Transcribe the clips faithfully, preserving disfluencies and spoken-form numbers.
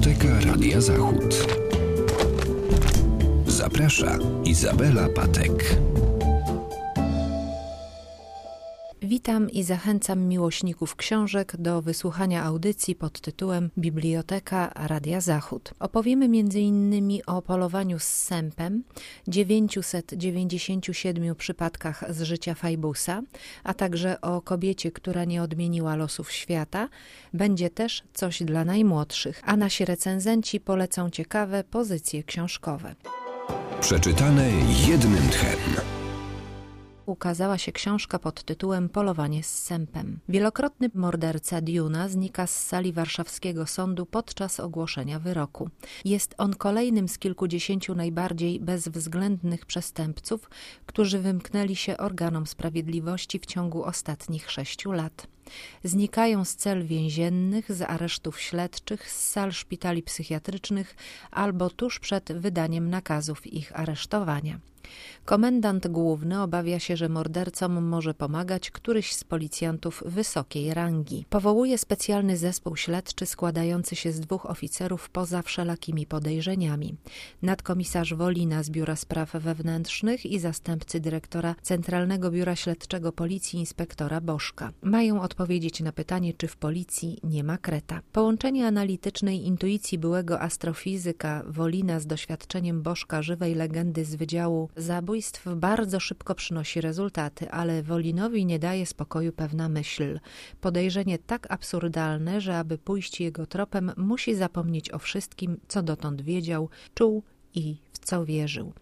Biblioteka Radia Zachód. Zaprasza Izabela Patek. Witam i zachęcam miłośników książek do wysłuchania audycji pod tytułem Biblioteka Radia Zachód. Opowiemy między innymi o polowaniu z sępem, dziewięciuset dziewięćdziesięciu siedmiu przypadkach z życia Fajbusa, a także o kobiecie, która nie odmieniła losów świata. Będzie też coś dla najmłodszych, a nasi recenzenci polecą ciekawe pozycje książkowe. Przeczytane jednym tchem. Ukazała się książka pod tytułem Polowanie z sępem. Wielokrotny morderca Diuna znika z sali warszawskiego sądu podczas ogłoszenia wyroku. Jest on kolejnym z kilkudziesięciu najbardziej bezwzględnych przestępców, którzy wymknęli się organom sprawiedliwości w ciągu ostatnich sześciu lat. Znikają z cel więziennych, z aresztów śledczych, z sal szpitali psychiatrycznych albo tuż przed wydaniem nakazów ich aresztowania. Komendant główny obawia się, że mordercom może pomagać któryś z policjantów wysokiej rangi. Powołuje specjalny zespół śledczy składający się z dwóch oficerów poza wszelakimi podejrzeniami. Nadkomisarz Wolina z Biura Spraw Wewnętrznych i zastępcy dyrektora Centralnego Biura Śledczego Policji inspektora Bożka. Mają odpowiedzieć na pytanie, czy w policji nie ma kreta. Połączenie analitycznej intuicji byłego astrofizyka Wolina z doświadczeniem Bożka, żywej legendy z Wydziału Zabójstw, bardzo szybko przynosi rezultaty, ale Wolinowi nie daje spokoju pewna myśl. Podejrzenie tak absurdalne, że aby pójść jego tropem, musi zapomnieć o wszystkim, co dotąd wiedział, czuł i w co wierzył.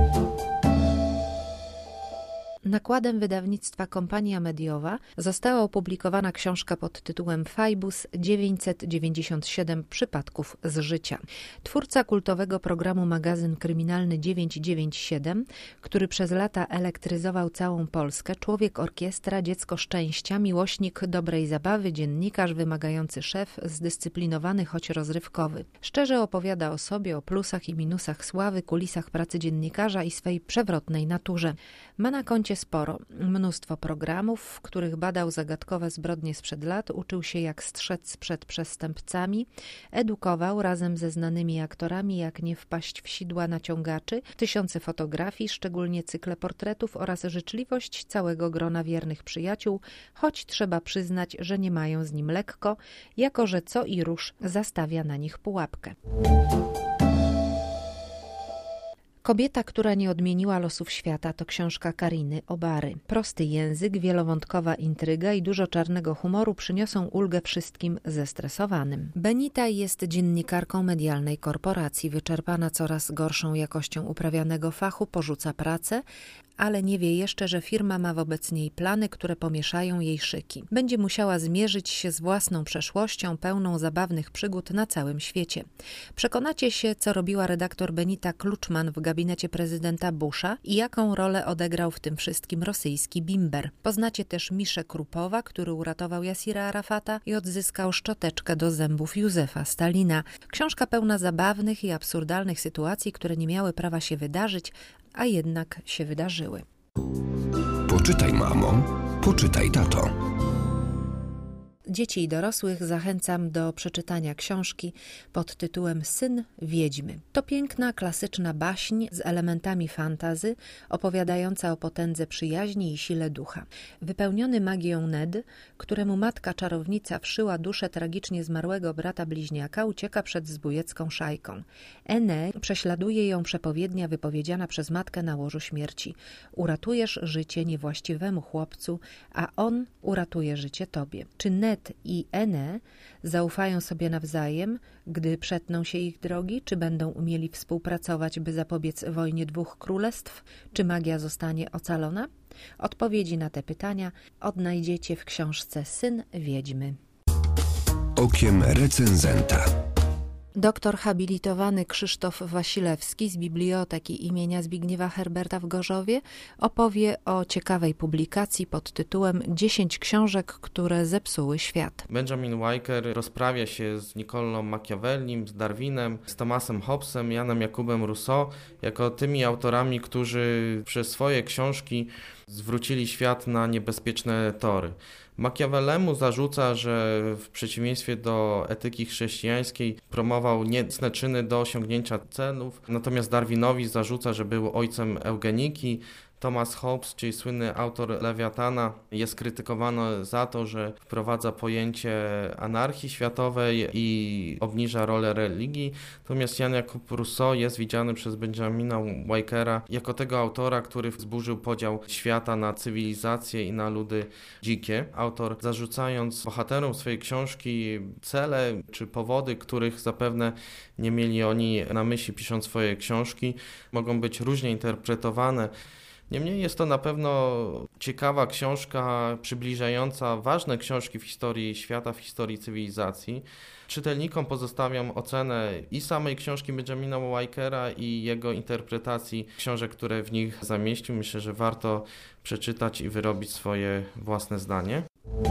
Nakładem wydawnictwa Kompania Mediowa została opublikowana książka pod tytułem Fajbus dziewięćset dziewięćdziesiąt siedem przypadków z życia. Twórca kultowego programu magazyn kryminalny dziewięćset dziewięćdziesiąt siedem, który przez lata elektryzował całą Polskę, człowiek orkiestra, dziecko szczęścia, miłośnik dobrej zabawy, dziennikarz, wymagający szef, zdyscyplinowany, choć rozrywkowy. Szczerze opowiada o sobie, o plusach i minusach sławy, kulisach pracy dziennikarza i swej przewrotnej naturze. Ma na koncie sporo. Mnóstwo programów, w których badał zagadkowe zbrodnie sprzed lat, uczył się jak strzec przed przestępcami, edukował razem ze znanymi aktorami, jak nie wpaść w sidła naciągaczy, tysiące fotografii, szczególnie cykle portretów oraz życzliwość całego grona wiernych przyjaciół, choć trzeba przyznać, że nie mają z nim lekko, jako że co i rusz zastawia na nich pułapkę. Kobieta, która nie odmieniła losów świata, to książka Kariny Obary. Prosty język, wielowątkowa intryga i dużo czarnego humoru przyniosą ulgę wszystkim zestresowanym. Benita jest dziennikarką medialnej korporacji. Wyczerpana coraz gorszą jakością uprawianego fachu, porzuca pracę, ale nie wie jeszcze, że firma ma wobec niej plany, które pomieszają jej szyki. Będzie musiała zmierzyć się z własną przeszłością, pełną zabawnych przygód na całym świecie. Przekonacie się, co robiła redaktor Benita Kluczman w gabinecie prezydenta Busha i jaką rolę odegrał w tym wszystkim rosyjski bimber. Poznacie też Miszę Krupowa, który uratował Jasira Arafata i odzyskał szczoteczkę do zębów Józefa Stalina. Książka pełna zabawnych i absurdalnych sytuacji, które nie miały prawa się wydarzyć, a jednak się wydarzyły. Poczytaj, mamo, poczytaj, tato. Dzieci i dorosłych zachęcam do przeczytania książki pod tytułem Syn Wiedźmy. To piękna, klasyczna baśń z elementami fantasy, opowiadająca o potędze przyjaźni i sile ducha. Wypełniony magią Ned, któremu matka czarownica wszyła duszę tragicznie zmarłego brata bliźniaka, ucieka przed zbójecką szajką. Ene prześladuje ją przepowiednia wypowiedziana przez matkę na łożu śmierci. Uratujesz życie niewłaściwemu chłopcu, a on uratuje życie tobie. Czy Ned i Ene zaufają sobie nawzajem, gdy przetną się ich drogi? Czy będą umieli współpracować, by zapobiec wojnie dwóch królestw? Czy magia zostanie ocalona? Odpowiedzi na te pytania odnajdziecie w książce Syn Wiedźmy. Okiem recenzenta. Doktor habilitowany Krzysztof Wasilewski z Biblioteki imienia Zbigniewa Herberta w Gorzowie opowie o ciekawej publikacji pod tytułem dziesięć książek, które zepsuły świat. Benjamin Wiker rozprawia się z Niccolą Machiavellim, z Darwinem, z Thomasem Hobbesem, Janem Jakubem Rousseau, jako tymi autorami, którzy przez swoje książki zwrócili świat na niebezpieczne tory. Machiavellemu zarzuca, że w przeciwieństwie do etyki chrześcijańskiej promował niecne czyny do osiągnięcia celów, natomiast Darwinowi zarzuca, że był ojcem eugeniki. Thomas Hobbes, czyli słynny autor Lewiatana, jest krytykowany za to, że wprowadza pojęcie anarchii światowej i obniża rolę religii. Natomiast Jan Jakub Rousseau jest widziany przez Benjamina Walkera jako tego autora, który zburzył podział świata na cywilizację i na ludy dzikie. Autor, zarzucając bohaterom swojej książki cele czy powody, których zapewne nie mieli oni na myśli, pisząc swoje książki, mogą być różnie interpretowane. Niemniej jest to na pewno ciekawa książka przybliżająca ważne książki w historii świata, w historii cywilizacji. Czytelnikom pozostawiam ocenę i samej książki Benjamina Walkera i jego interpretacji książek, które w nich zamieścił. Myślę, że warto przeczytać i wyrobić swoje własne zdanie.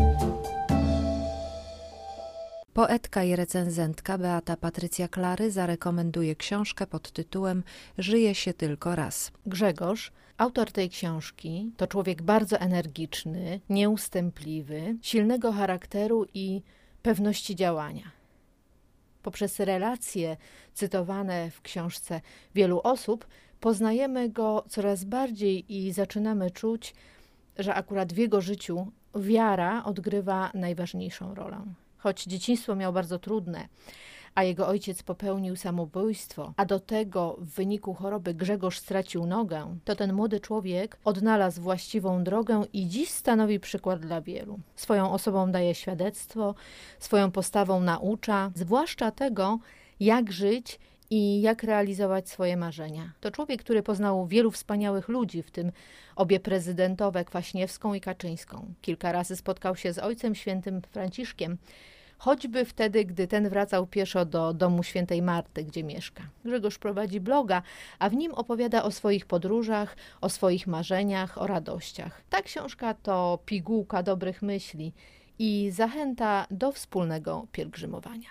Poetka i recenzentka Beata Patrycja Klary zarekomenduje książkę pod tytułem Żyje się tylko raz. Grzegorz, autor tej książki, to człowiek bardzo energiczny, nieustępliwy, silnego charakteru i pewności działania. Poprzez relacje cytowane w książce wielu osób poznajemy go coraz bardziej i zaczynamy czuć, że akurat w jego życiu wiara odgrywa najważniejszą rolę. Choć dzieciństwo miał bardzo trudne, a jego ojciec popełnił samobójstwo, a do tego w wyniku choroby Grzegorz stracił nogę, to ten młody człowiek odnalazł właściwą drogę i dziś stanowi przykład dla wielu. Swoją osobą daje świadectwo, swoją postawą naucza, zwłaszcza tego, jak żyć i jak realizować swoje marzenia. To człowiek, który poznał wielu wspaniałych ludzi, w tym obie prezydentowe, Kwaśniewską i Kaczyńską. Kilka razy spotkał się z Ojcem Świętym Franciszkiem, choćby wtedy, gdy ten wracał pieszo do domu świętej Marty, gdzie mieszka. Grzegorz prowadzi bloga, a w nim opowiada o swoich podróżach, o swoich marzeniach, o radościach. Ta książka to pigułka dobrych myśli i zachęta do wspólnego pielgrzymowania.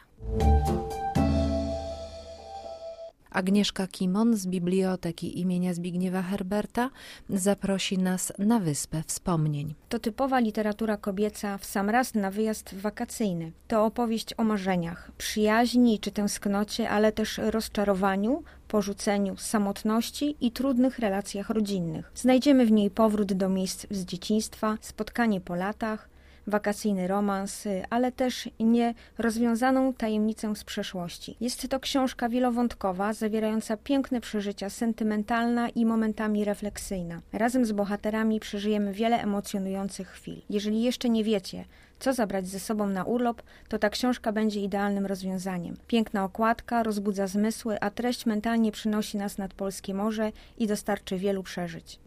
Agnieszka Kimon z Biblioteki imienia Zbigniewa Herberta zaprosi nas na Wyspę Wspomnień. To typowa literatura kobieca w sam raz na wyjazd wakacyjny. To opowieść o marzeniach, przyjaźni czy tęsknocie, ale też rozczarowaniu, porzuceniu, samotności i trudnych relacjach rodzinnych. Znajdziemy w niej powrót do miejsc z dzieciństwa, spotkanie po latach, wakacyjny romans, ale też nierozwiązaną tajemnicę z przeszłości. Jest to książka wielowątkowa, zawierająca piękne przeżycia, sentymentalna i momentami refleksyjna. Razem z bohaterami przeżyjemy wiele emocjonujących chwil. Jeżeli jeszcze nie wiecie, co zabrać ze sobą na urlop, to ta książka będzie idealnym rozwiązaniem. Piękna okładka rozbudza zmysły, a treść mentalnie przynosi nas nad polskie morze i dostarczy wielu przeżyć.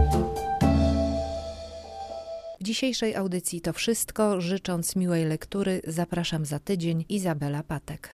W dzisiejszej audycji to wszystko. Życząc miłej lektury, zapraszam za tydzień. Izabela Patek.